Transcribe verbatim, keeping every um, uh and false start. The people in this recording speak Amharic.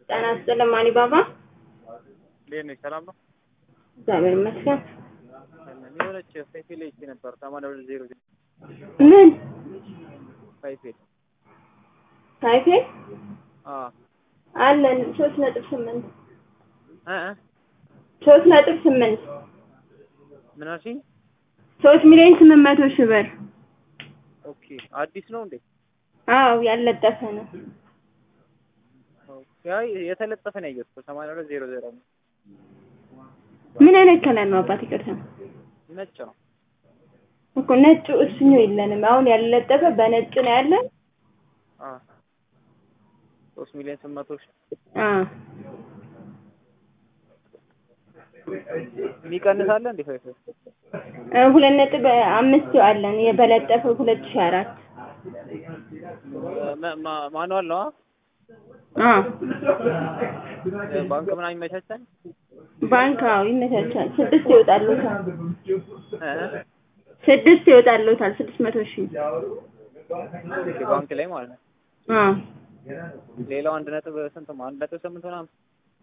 ጤና ይስጥልኝ ማኒ ባባ ለኔ ሰላም ነው እግዚአብሔር ይመስገን የሆነች ፋይፌል እቺ ነበር ሰማንያ ሁለት ዜሮ ምን ፋይፌል ፋይፌል አ አለን ሶስት ነጥብ ስምንት አ አ ሶስት ነጥብ ስምንት ምን አልሽ ሶስት ሚሊዮን ስምንት መቶ ሺህ ብር ኦኬ አዲስ ነው እንዴ አው ያለጠፈ ነው ኦኬ የተለጠፈ ነው ያየሁት ሰማንያ ሁለት ዜሮ ዜሮ ምን አይነት ከለር ነው አባት ይቅርታ ነጭ ነው እኮ ነጭ እሱኛው የለንም አሁን ያለጠፈ በነጭ ነው ያለ አ ሶስት ሚሊዮን ስምንት መቶ ሺህ አ ሚቀንስ አለ እንዴ ፋይፌል ሁለት ነጥብ አምስት አለን የበለጠፈ ሁለት ሺህ አራት ማኑዋል ነው አ ባንክ ምናምን ይመቻቻል ባንክ አዎ ይመቻቻል ስድስት ይወጣሉታል እ ስድስት ይወጣሉታል ስድስት መቶ ሺህ ባንክ ላይ ማለት ነው አ ሌላው አንድ ነጥብ ስንት አንድ ነጥብ ስምንት ምናምን